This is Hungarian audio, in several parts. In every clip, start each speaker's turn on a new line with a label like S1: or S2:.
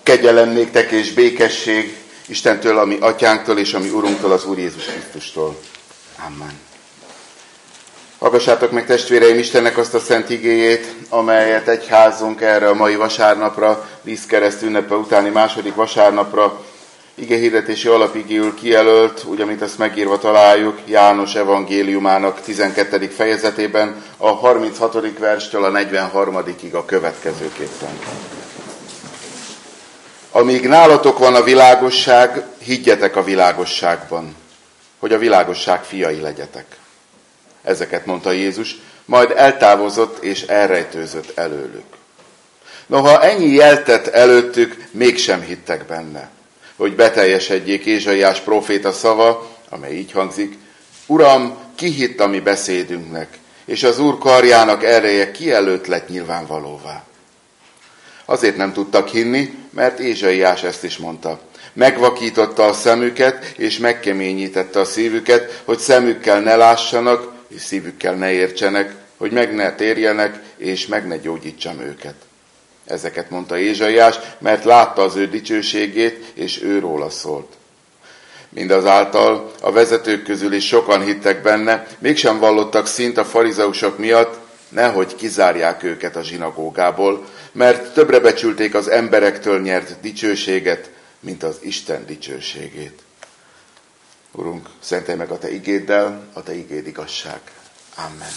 S1: Kegyelem néktek és békesség Istentől, ami atyánktól és ami Urunktól, az Úr Jézus Krisztustól. Amen. Hallgassátok meg, testvéreim, Istennek azt a szent igéjét, amelyet egyházunk erre a mai vasárnapra, Vízkereszt ünnepe utáni második vasárnapra igehirdetési alapigéül kijelölt, úgy, amit ezt megírva találjuk, János evangéliumának 12. fejezetében, a 36. verstől a 43-ig a következőképpen. Amíg nálatok van a világosság, higgyetek a világosságban, hogy a világosság fiai legyetek. Ezeket mondta Jézus, majd eltávozott és elrejtőzött előlük. Noha ennyi jeltett előttük, mégsem hittek benne, hogy beteljesedjék Ézsaiás próféta szava, amely így hangzik: Uram, ki hitt a mi beszédünknek, és az Úr karjának ereje ki előtt lett nyilvánvalóvá. Azért nem tudtak hinni, mert Ézsaiás ezt is mondta. Megvakította a szemüket, és megkeményítette a szívüket, hogy szemükkel ne lássanak, és szívükkel ne értsenek, hogy meg ne térjenek, és meg ne gyógyítsam őket. Ezeket mondta Ézsaiás, mert látta az ő dicsőségét, és ő róla szólt. Mindazáltal a vezetők közül is sokan hittek benne, mégsem vallottak szint a farizeusok miatt, nehogy kizárják őket a zsinagógából, mert többre becsülték az emberektől nyert dicsőséget, mint az Isten dicsőségét. Urunk, szentelj meg a Te igéddel, a Te igéd igazság. Amen.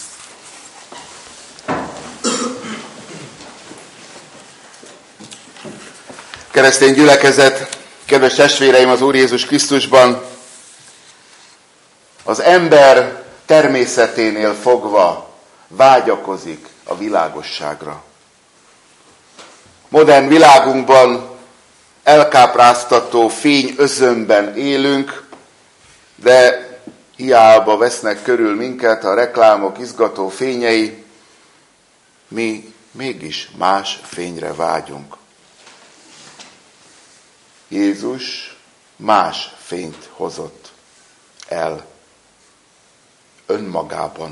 S1: Keresztény gyülekezet, kedves testvéreim az Úr Jézus Krisztusban, az ember természeténél fogva vágyakozik a világosságra. Modern világunkban elkápráztató fényözönben élünk, de hiába vesznek körül minket a reklámok izgató fényei, mi mégis más fényre vágyunk. Jézus más fényt hozott el önmagában.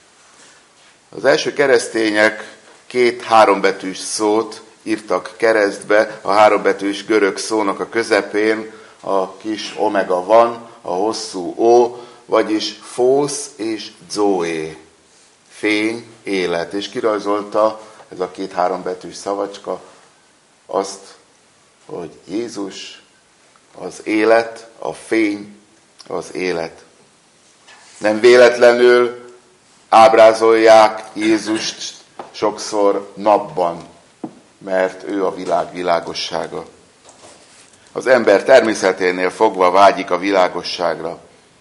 S1: Az első keresztények 2 hárombetűs szót írtak keresztbe, a hárombetűs görög szónak a közepén a kis omega van, a hosszú ó, vagyis fósz és zoé, fény, élet. És kirajzolta ez a 2 hárombetűs szavacska azt, hogy Jézus az élet, a fény az élet. Nem véletlenül ábrázolják Jézust sokszor napban, mert ő a világ világossága. Az ember természeténél fogva vágyik a világosságra.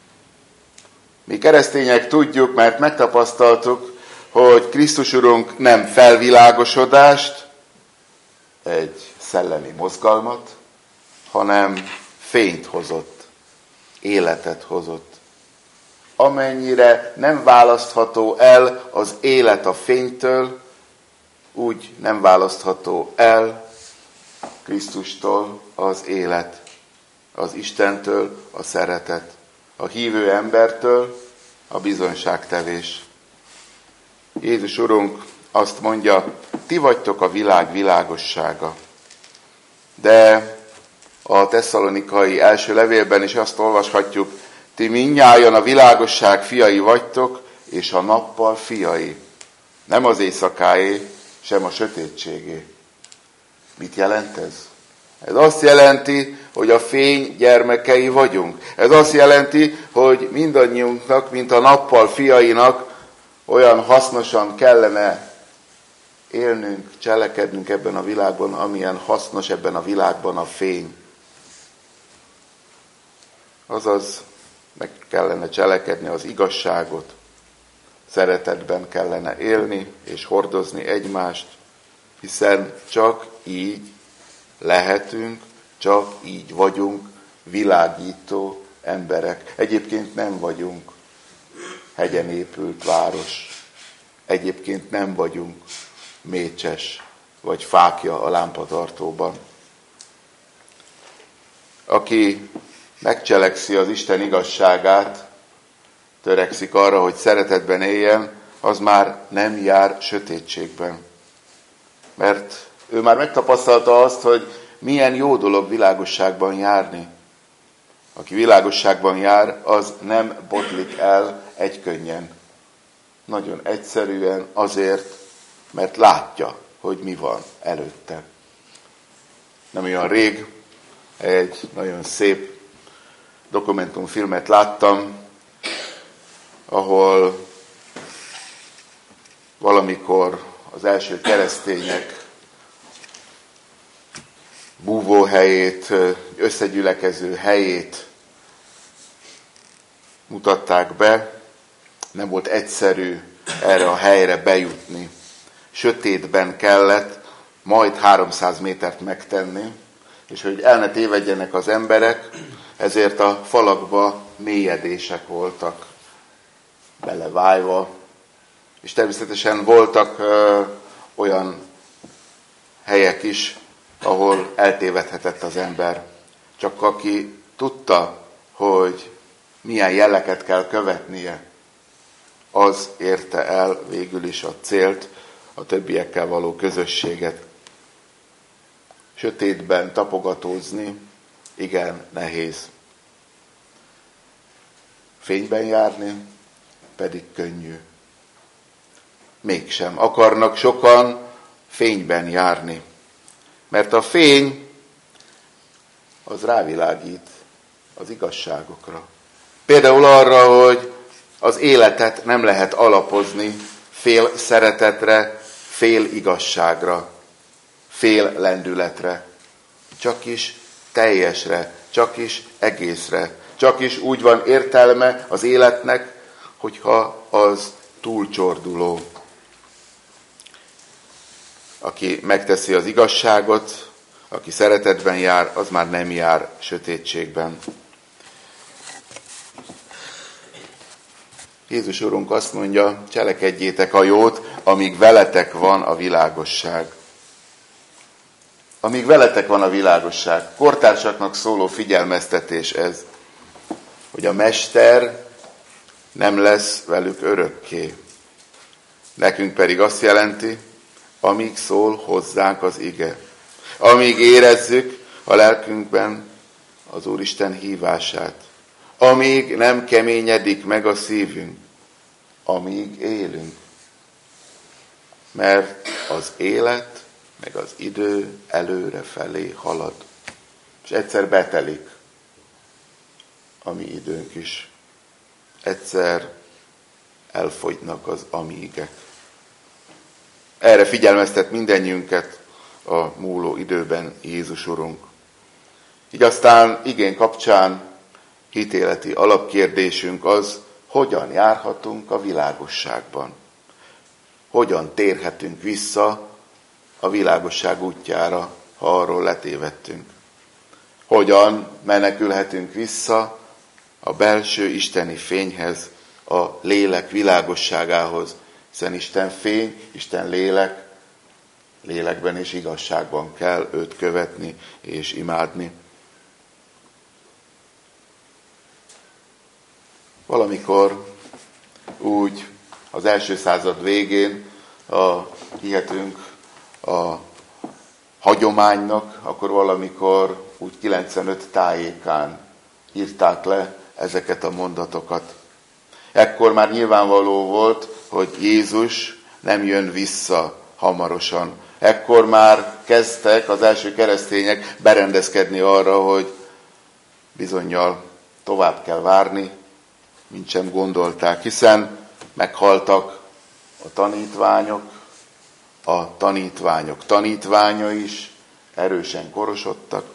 S1: Mi keresztények tudjuk, mert megtapasztaltuk, hogy Krisztus Urunk nem felvilágosodást, egy szellemi mozgalmat, hanem fényt hozott, életet hozott. Amennyire nem választható el az élet a fénytől, úgy nem választható el Krisztustól az élet, az Istentől a szeretet, a hívő embertől a bizonyságtevés. Jézus Urunk azt mondja, ti vagytok a világ világossága. De a tesszalonikai első levélben is azt olvashatjuk, ti mindnyájan a világosság fiai vagytok, és a nappal fiai. Nem az éjszakáé, sem a sötétségé. Mit jelent ez? Ez azt jelenti, hogy a fény gyermekei vagyunk. Ez azt jelenti, hogy mindannyiunknak, mint a nappal fiainak olyan hasznosan kellene élnünk, cselekednünk ebben a világban, amilyen hasznos ebben a világban a fény. Azaz meg kellene cselekedni az igazságot, szeretetben kellene élni és hordozni egymást, hiszen csak így lehetünk, csak így vagyunk világító emberek. Egyébként nem vagyunk hegyen épült város. Egyébként nem vagyunk mécses vagy fákja a lámpatartóban. Aki megcselekszi az Isten igazságát, törekszik arra, hogy szeretetben éljen, az már nem jár sötétségben. Mert ő már megtapasztalta azt, hogy milyen jó dolog világosságban járni. Aki világosságban jár, az nem botlik el egykönnyen. Nagyon egyszerűen azért, mert látja, hogy mi van előtte. Nem olyan rég egy nagyon szép dokumentumfilmet láttam, ahol valamikor az első keresztények búvóhelyét, összegyülekező helyét mutatták be. Nem volt egyszerű erre a helyre bejutni. Sötétben kellett majd 300 métert megtenni, és hogy el ne tévedjenek az emberek, ezért a falakba mélyedések voltak belevájva, és természetesen voltak olyan helyek is, ahol eltévedhetett az ember. Csak aki tudta, hogy milyen jeleket kell követnie, az érte el végül is a célt, a többiekkel való közösséget. Sötétben tapogatózni igen nehéz. Fényben járni pedig könnyű. Mégsem akarnak sokan fényben járni, mert a fény az rávilágít az igazságokra. Például arra, hogy az életet nem lehet alapozni fél szeretetre, fél igazságra, fél lendületre, csak is teljesre, csak is egészre, csak is úgy van értelme az életnek, hogyha az túlcsorduló. Aki megteszi az igazságot, aki szeretetben jár, az már nem jár sötétségben. Jézus Urunk azt mondja, cselekedjétek a jót, amíg veletek van a világosság. Amíg veletek van a világosság. Kortársaknak szóló figyelmeztetés ez, hogy a Mester nem lesz velük örökké. Nekünk pedig azt jelenti, amíg szól hozzánk az ige. Amíg érezzük a lelkünkben az Úristen hívását. Amíg nem keményedik meg a szívünk. Amíg élünk. Mert az élet, meg az idő előre felé halad. És egyszer betelik a mi időnk is. Egyszer elfogynak az amígek. Erre figyelmeztet mindennyiünket a múló időben Jézus Urunk. Így aztán igén kapcsán hitéleti alapkérdésünk az, hogyan járhatunk a világosságban. Hogyan térhetünk vissza a világosság útjára, ha arról letévedtünk. Hogyan menekülhetünk vissza a belső isteni fényhez, a lélek világosságához, hiszen Isten fény, Isten lélek, lélekben és igazságban kell őt követni és imádni. Valamikor úgy az első század végén hihetünk a hagyománynak, akkor valamikor úgy 95 tájékán írták le ezeket a mondatokat. Ekkor már nyilvánvaló volt, hogy Jézus nem jön vissza hamarosan. Ekkor már kezdtek az első keresztények berendezkedni arra, hogy bizonnyal tovább kell várni, mint sem gondolták, hiszen meghaltak a tanítványok tanítványai is erősen korosodtak.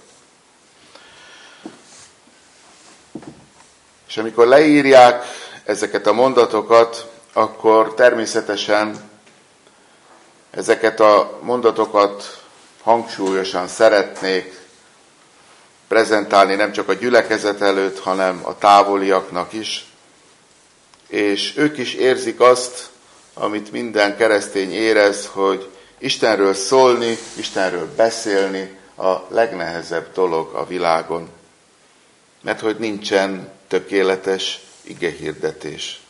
S1: És amikor leírják ezeket a mondatokat, akkor természetesen ezeket a mondatokat hangsúlyosan szeretnék prezentálni nem csak a gyülekezet előtt, hanem a távoliaknak is. És ők is érzik azt, amit minden keresztény érez, hogy Istenről szólni, Istenről beszélni a legnehezebb dolog a világon. Mert hogy nincsen tökéletes igehirdetés.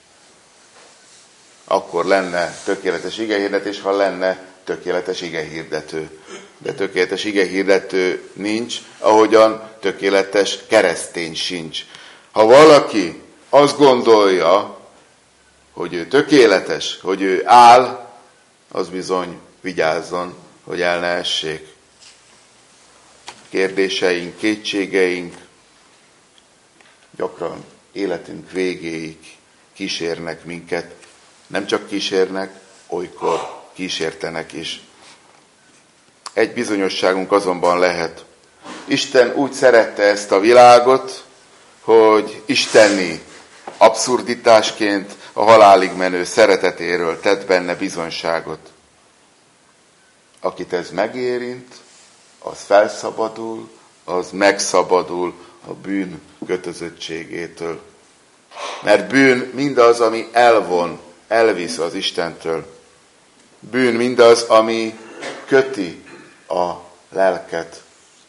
S1: Akkor lenne tökéletes igehirdetés, ha lenne tökéletes igehirdető. de tökéletes igehirdető nincs, ahogyan tökéletes keresztény sincs. Ha valaki azt gondolja, hogy ő tökéletes, hogy ő áll, az bizony vigyázzon, hogy el ne essék. Kérdéseink, kétségeink gyakran életünk végéig kísérnek minket. Nem csak kísérnek, olykor kísértenek is. Egy bizonyosságunk azonban lehet. Isten úgy szerette ezt a világot, hogy isteni abszurditásként a halálig menő szeretetéről tett benne bizonyságot. Akit ez megérint, az felszabadul, az megszabadul a bűn kötözöttségétől. Mert bűn mindaz, ami elvon, elvisz az Istentől. Bűn mindaz, ami köti a lelket.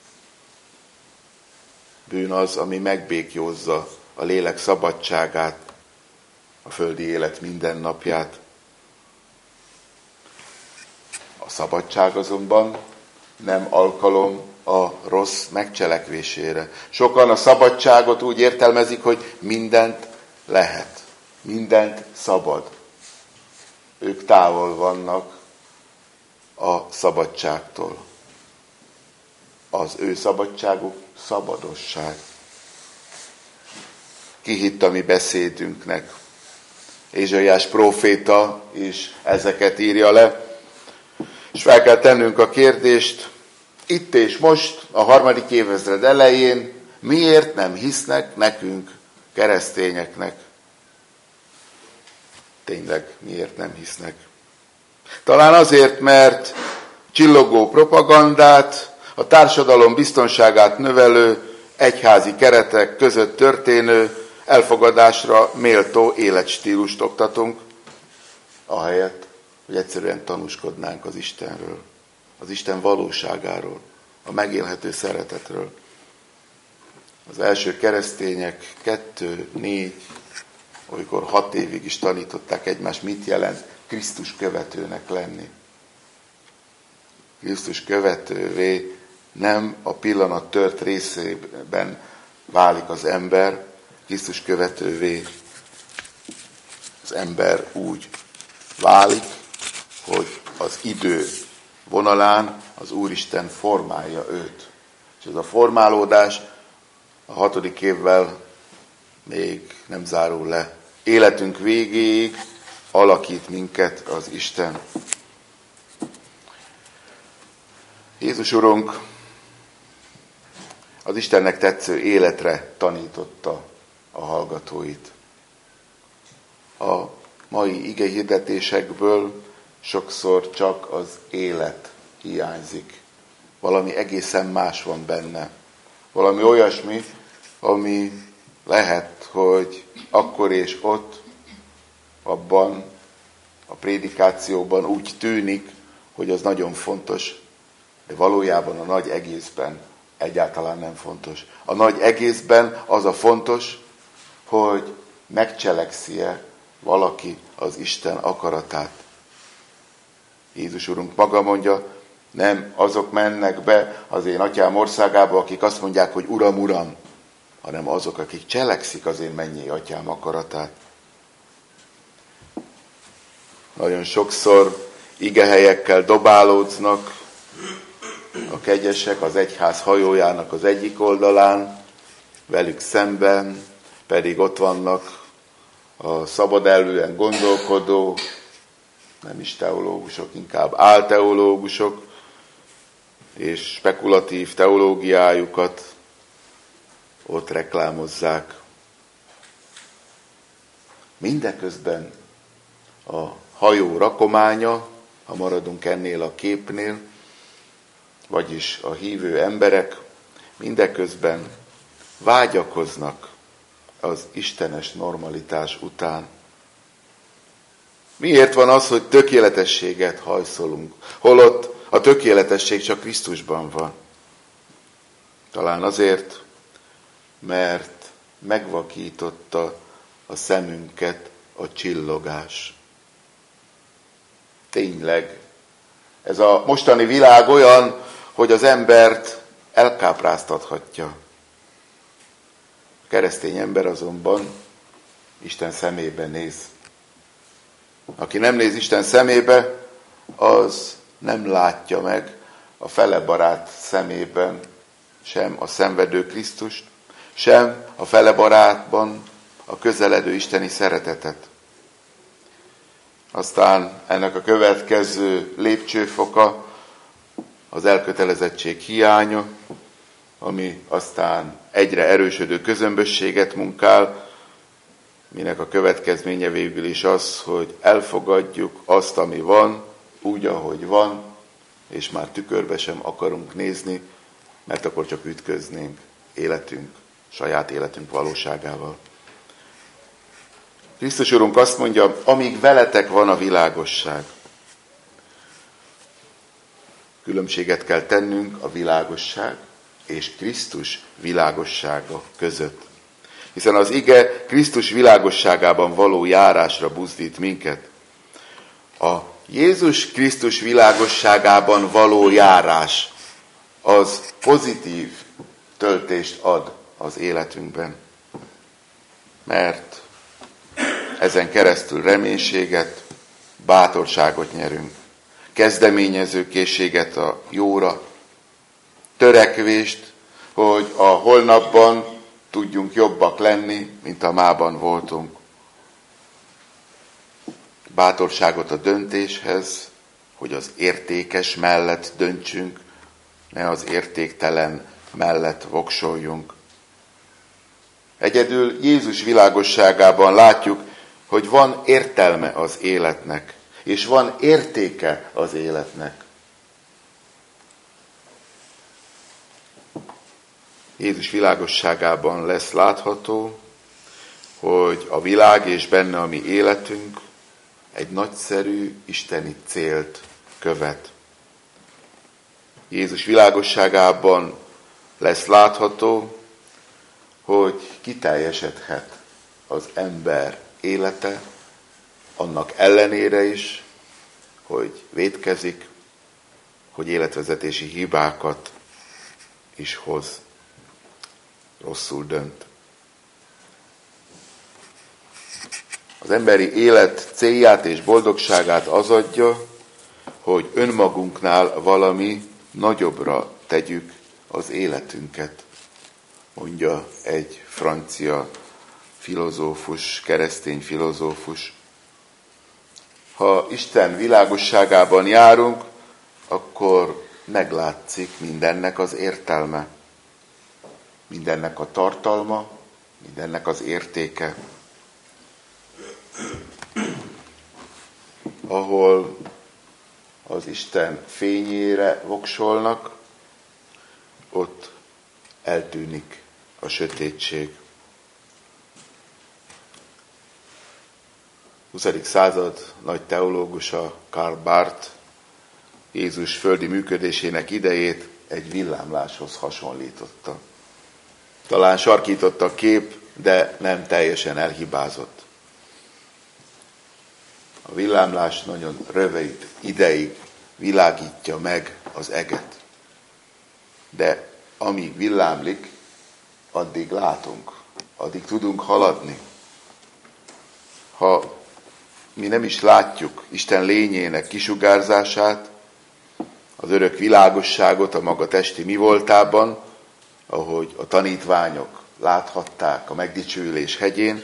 S1: Bűn az, ami megbékjózza a lélek szabadságát, a földi élet mindennapját. A szabadság azonban nem alkalom a rossz megcselekvésére. Sokan a szabadságot úgy értelmezik, hogy mindent lehet, mindent szabad. Ők távol vannak a szabadságtól. Az ő szabadságuk szabadosság. Ki hitt a mi beszédünknek? Ézsaiás próféta is ezeket írja le. És fel kell tennünk a kérdést, itt és most, a 3. évezred elején, miért nem hisznek nekünk, keresztényeknek? Tényleg, miért nem hisznek? Talán azért, mert csillogó propagandát, a társadalom biztonságát növelő, egyházi keretek között történő, elfogadásra méltó életstílust oktatunk, ahelyett, hogy egyszerűen tanúskodnánk az Istenről, az Isten valóságáról, a megélhető szeretetről. Az első keresztények 2-4, olykor 6 évig is tanították egymást, mit jelent Krisztus követőnek lenni. Krisztus követővé nem a pillanat tört részében válik az ember, Krisztus követővé az ember úgy válik, hogy az idő vonalán az Úristen formálja őt. És ez a formálódás a 6. évvel még nem zárul le. Életünk végéig alakít minket az Isten. Jézus Urunk az Istennek tetsző életre tanította a hallgatóit. A mai igehirdetésekből sokszor csak az élet hiányzik. Valami egészen más van benne. Valami olyasmi, ami lehet, hogy akkor és ott, abban a prédikációban úgy tűnik, hogy az nagyon fontos, de valójában a nagy egészben egyáltalán nem fontos. A nagy egészben az a fontos, hogy megcselekszi-e valaki az Isten akaratát. Jézus Urunk maga mondja, nem azok mennek be az én atyám országába, akik azt mondják, hogy Uram, Uram, hanem azok, akik cselekszik az én mennyei atyám akaratát. Nagyon sokszor igehelyekkel dobálódznak a kegyesek az egyház hajójának az egyik oldalán, velük szemben pedig ott vannak a szabadellően gondolkodó, nem is teológusok, inkább álteológusok, és spekulatív teológiájukat ott reklámozzák. Mindeközben a hajó rakománya, ha maradunk ennél a képnél, vagyis a hívő emberek mindeközben vágyakoznak az istenes normalitás után. Miért van az, hogy tökéletességet hajszolunk, holott a tökéletesség csak Krisztusban van? Talán azért, mert megvakította a szemünket a csillogás. Tényleg, ez a mostani világ olyan, hogy az embert elkápráztathatja. A keresztény ember azonban Isten szemébe néz. Aki nem néz Isten szemébe, az nem látja meg a fele barát szemében sem a szenvedő Krisztust, sem a fele barátban a közeledő isteni szeretetet. Aztán ennek a következő lépcsőfoka az elkötelezettség hiánya, ami aztán egyre erősödő közömbösséget munkál, minek a következménye végül is az, hogy elfogadjuk azt, ami van, úgy, ahogy van, és már tükörbe sem akarunk nézni, mert akkor csak ütköznénk saját életünk valóságával. Krisztus Urunk azt mondja, amíg veletek van a világosság. Különbséget kell tennünk a világosság és Krisztus világossága között. Hiszen az ige Krisztus világosságában való járásra buzdít minket. A Jézus Krisztus világosságában való járás az pozitív töltést ad az életünkben. Mert ezen keresztül reménységet, bátorságot nyerünk, kezdeményező készséget a jóra, törekvést, hogy a holnapban tudjunk jobbak lenni, mint a mában voltunk. Bátorságot a döntéshez, hogy az értékes mellett döntsünk, ne az értéktelen mellett voksoljunk. Egyedül Jézus világosságában látjuk, hogy van értelme az életnek, és van értéke az életnek. Jézus világosságában lesz látható, hogy a világ és benne a mi életünk egy nagyszerű isteni célt követ. Jézus világosságában lesz látható, hogy kiteljesedhet az ember élete, annak ellenére is, hogy vétkezik, hogy életvezetési hibákat is hoz, rosszul dönt. Az emberi élet célját és boldogságát az adja, hogy önmagunknál valami nagyobbra tegyük az életünket, mondja egy francia filozófus, keresztény filozófus. Ha Isten világosságában járunk, akkor meglátszik mindennek az értelme, mindennek a tartalma, mindennek az értéke. Ahol az Isten fényére voksolnak, ott eltűnik a sötétség. 20. század nagy teológusa Karl Barth Jézus földi működésének idejét egy villámláshoz hasonlította. Talán sarkított a kép, de nem teljesen elhibázott. A villámlás nagyon rövid ideig világítja meg az eget. De amíg villámlik, addig látunk, addig tudunk haladni. Ha mi nem is látjuk Isten lényének kisugárzását, az örök világosságot a maga testi mi voltában, ahogy a tanítványok láthatták a megdicsőülés hegyén,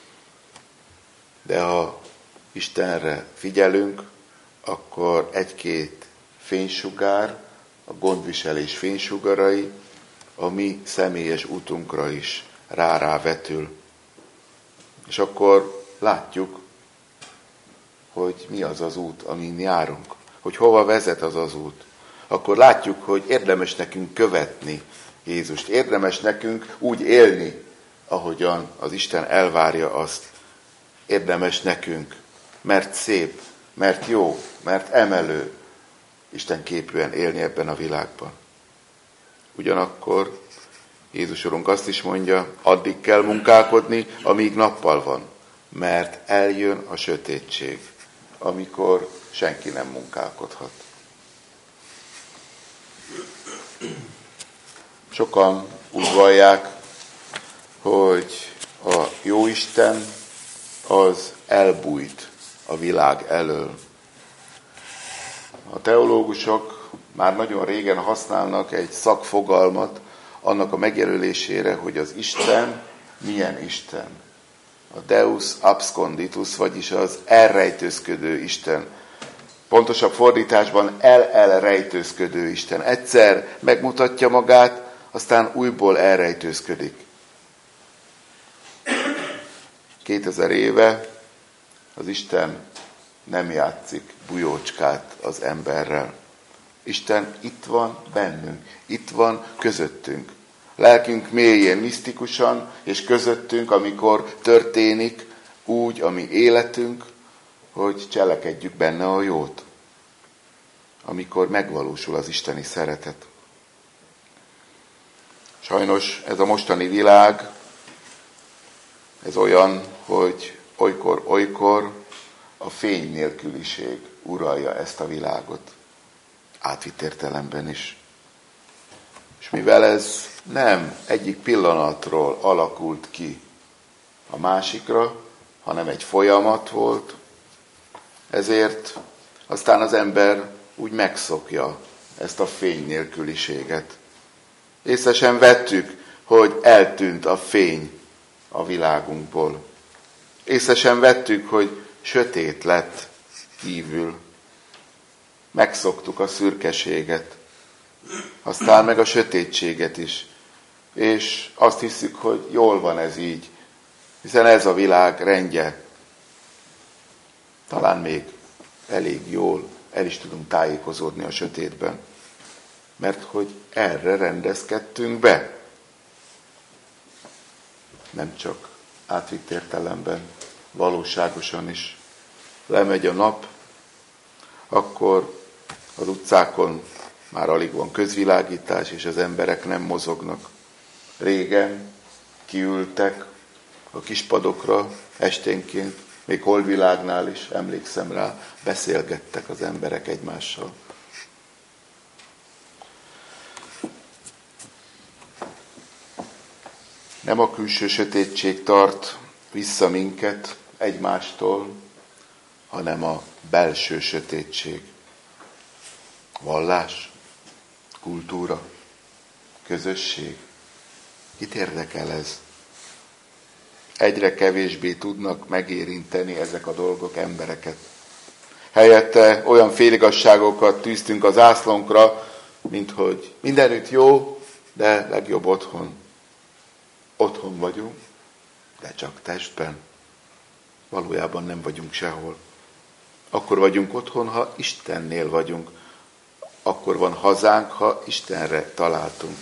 S1: de ha Istenre figyelünk, akkor egy-két fénysugár, a gondviselés fénysugarai a mi személyes útunkra is rá vetül. És akkor látjuk, hogy mi az az út, amin járunk, hogy hova vezet az az út. Akkor látjuk, hogy érdemes nekünk követni Jézust, érdemes nekünk úgy élni, ahogyan az Isten elvárja azt. Érdemes nekünk, mert szép, mert jó, mert emelő, Isten képűen élni ebben a világban. Ugyanakkor Jézus Urunk azt is mondja, addig kell munkálkodni, amíg nappal van, mert eljön a sötétség, amikor senki nem munkálkodhat. Sokan úgy vallják, hogy a Jóisten az elbújt a világ elől. A teológusok már nagyon régen használnak egy szakfogalmat annak a megjelölésére, hogy az Isten milyen Isten. A Deus absconditus, vagyis az elrejtőzködő Isten. Pontosabb fordításban elrejtőzködő Isten. Egyszer megmutatja magát, aztán újból elrejtőzködik. 2000 éve az Isten nem játszik bujócskát az emberrel. Isten itt van bennünk, itt van közöttünk. Lelkünk mélyén, misztikusan és közöttünk, amikor történik úgy a mi életünk, hogy cselekedjük benne a jót. Amikor megvalósul az isteni szeretet. Sajnos ez a mostani világ, ez olyan, hogy olykor a fény nélküliség uralja ezt a világot. Átvitt értelemben is. És mivel ez nem egyik pillanatról alakult ki a másikra, hanem egy folyamat volt, ezért aztán az ember úgy megszokja ezt a fény nélküliséget. Észre sem vettük, hogy eltűnt a fény a világunkból. Észre sem vettük, hogy sötét lett kívül. Megszoktuk a szürkeséget, aztán meg a sötétséget is. És azt hiszük, hogy jól van ez így, hiszen ez a világ rendje. Talán még elég jól el is tudunk tájékozódni a sötétben, mert hogy erre rendezkedtünk be. Nem csak átvitt értelemben, valóságosan is. Lemegy a nap, akkor az utcákon már alig van közvilágítás, és az emberek nem mozognak. Régen kiültek a kispadokra esténként, még holvilágnál is, emlékszem rá, beszélgettek az emberek egymással. Nem a külső sötétség tart vissza minket egymástól, hanem a belső sötétség. Vallás, kultúra, közösség. Kit érdekel ez? Egyre kevésbé tudnak megérinteni ezek a dolgok embereket. Helyette olyan féligasságokat tűztünk az zászlónkra, mint hogy mindenütt jó, de legjobb otthon. Otthon vagyunk, de csak testben. Valójában nem vagyunk sehol. Akkor vagyunk otthon, ha Istennél vagyunk. Akkor van hazánk, ha Istenre találtunk.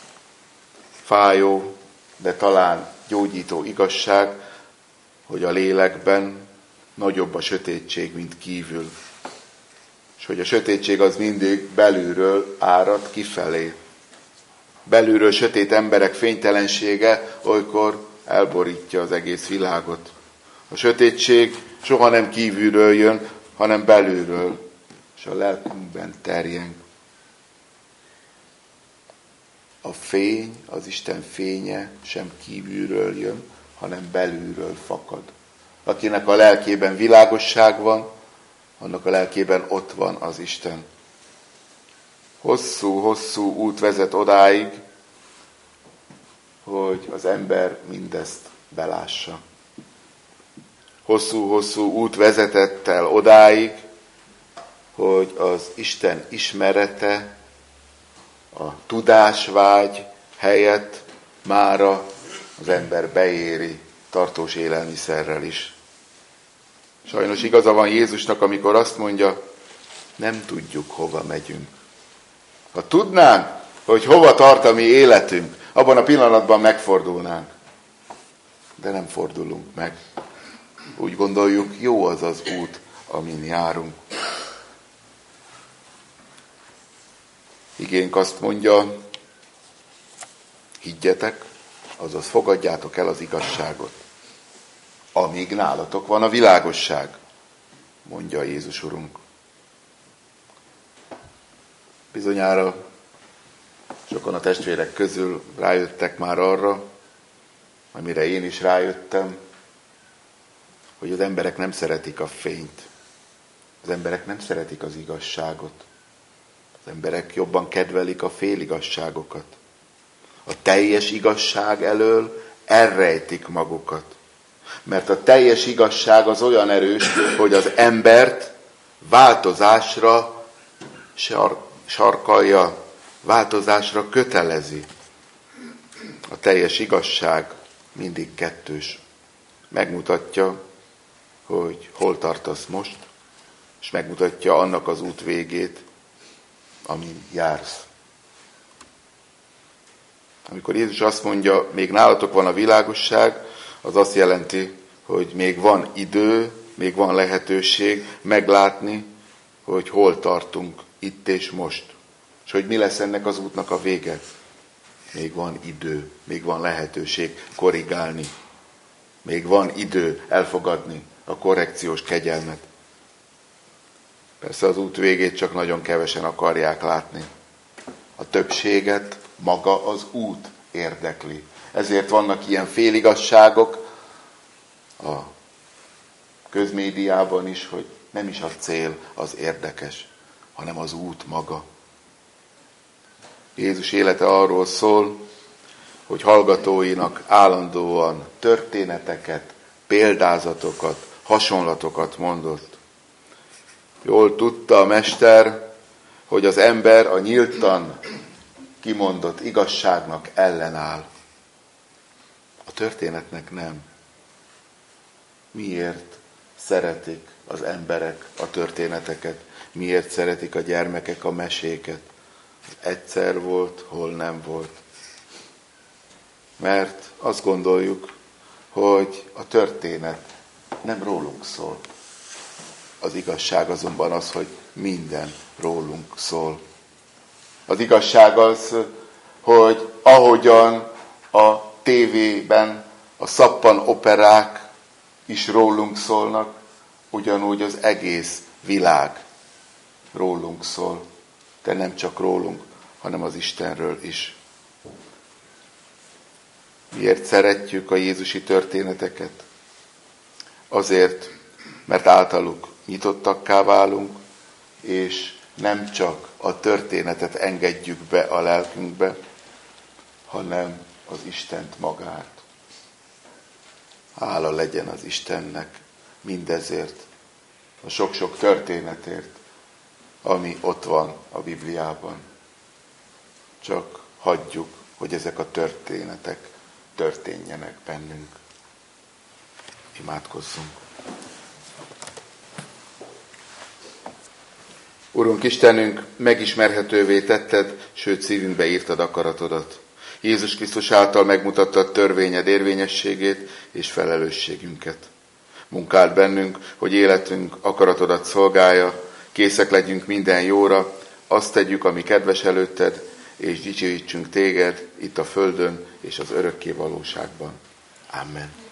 S1: Fájó, de talán gyógyító igazság, hogy a lélekben nagyobb a sötétség, mint kívül. És hogy a sötétség az mindig belülről árad kifelé. Belülről sötét emberek fénytelensége olykor elborítja az egész világot. A sötétség soha nem kívülről jön, hanem belülről, és a lelkünkben terjeng. A fény, az Isten fénye sem kívülről jön, hanem belülről fakad. Akinek a lelkében világosság van, annak a lelkében ott van az Isten. Hosszú út vezet odáig, hogy az ember mindezt belássa. Hosszú út vezetett el odáig, hogy az Isten ismerete, a tudásvágy helyett mára az ember beéri tartós élelmiszerrel is. Sajnos igaza van Jézusnak, amikor azt mondja, nem tudjuk, hova megyünk. Ha tudnánk, hogy hova tart a mi életünk, abban a pillanatban megfordulnánk. De nem fordulunk meg. Úgy gondoljuk, jó az az út, amin járunk. Igénk azt mondja, higgyetek, azaz fogadjátok el az igazságot. Amíg nálatok van a világosság, mondja Jézus Urunk. Bizonyára Sokan a testvérek közül rájöttek már arra, amire én is rájöttem, hogy az emberek nem szeretik a fényt. Az emberek nem szeretik az igazságot. Az emberek jobban kedvelik a féligasságokat. A teljes igazság elől elrejtik magukat. Mert a teljes igazság az olyan erős, hogy az embert változásra sarkalja, változásra kötelezi. A teljes igazság mindig kettős. Megmutatja, hogy hol tartasz most, és megmutatja annak az út végét, amin jársz. Amikor Jézus azt mondja, még nálatok van a világosság, az azt jelenti, hogy még van idő, még van lehetőség meglátni, hogy hol tartunk itt és most. És hogy mi lesz ennek az útnak a vége. Még van idő, még van lehetőség korrigálni. Még van idő elfogadni a korrekciós kegyelmet. Persze az út végét csak nagyon kevesen akarják látni. A többséget maga az út érdekli. Ezért vannak ilyen féligasságok a közmédiában is, hogy nem is a cél az érdekes, hanem az út maga. Jézus élete arról szól, hogy hallgatóinak állandóan történeteket, példázatokat, hasonlatokat mondott. Jól tudta a mester, hogy az ember a nyíltan kimondott igazságnak ellenáll. A történetnek nem. Miért szeretik az emberek a történeteket? Miért szeretik a gyermekek a meséket? Egyszer volt, hol nem volt. Mert azt gondoljuk, hogy a történet nem rólunk szól. Az igazság azonban az, hogy minden rólunk szól. Az igazság az, hogy ahogyan a tévében a szappanoperák is rólunk szólnak, ugyanúgy az egész világ rólunk szól. De nem csak rólunk, hanem az Istenről is. Miért szeretjük a jézusi történeteket? Azért, mert általuk nyitottakká válunk, és nem csak a történetet engedjük be a lelkünkbe, hanem az Istent magát. Hála legyen az Istennek mindezért, a sok-sok történetért, ami ott van a Bibliában. Csak hagyjuk, hogy ezek a történetek történjenek bennünk. Imádkozzunk. Urunk Istenünk, megismerhetővé tetted, sőt szívünkbe írtad akaratodat. Jézus Krisztus által megmutattad törvényed érvényességét és felelősségünket. Munkáld bennünk, hogy életünk akaratodat szolgálja, készek legyünk minden jóra, azt tegyük, ami kedves előtted, és dicsőítsünk téged itt a földön és az örökké valóságban. Amen.